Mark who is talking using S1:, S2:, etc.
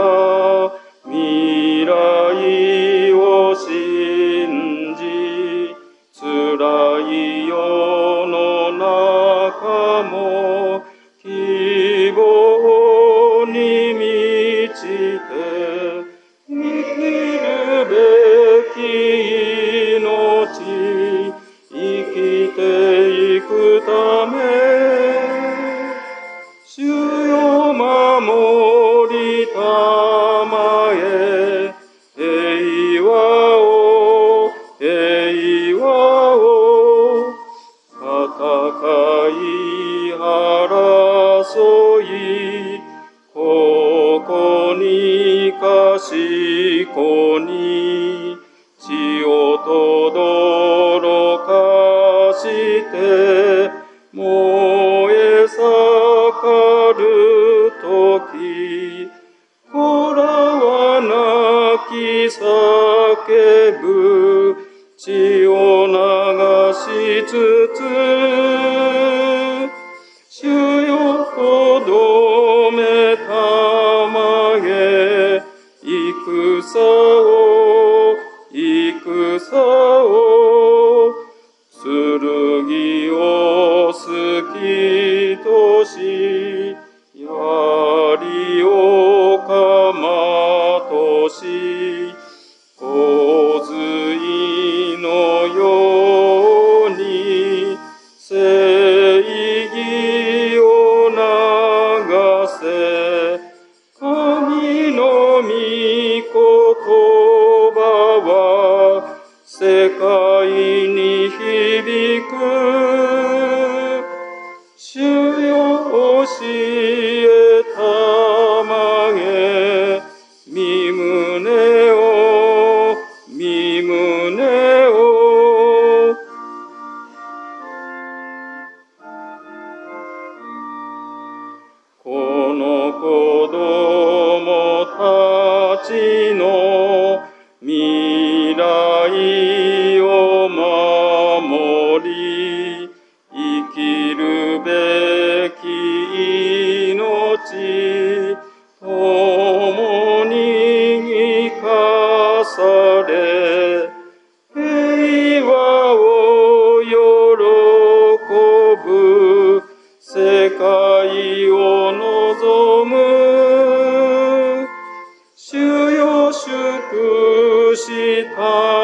S1: 未来を信じ、辛い世の中も希望に満ちて、生きるべき命、生きていくため、主よ守りたまえ、平和を、戦い争い、ここにかしこに、血をとどろかして、燃え盛るとき、子らは泣き叫ぶ、血を流しつつ、主よとどめたまえ、戦を、剣を突きとし、槍をかまとし、洪水のように正義を流せ、神の御言葉は世界に響く。主よ教えたまえ、身胸を、この子供たちの未来を守り、生きるべき命、共に生かされ、平和を喜ぶ世界を望む。主よ祝した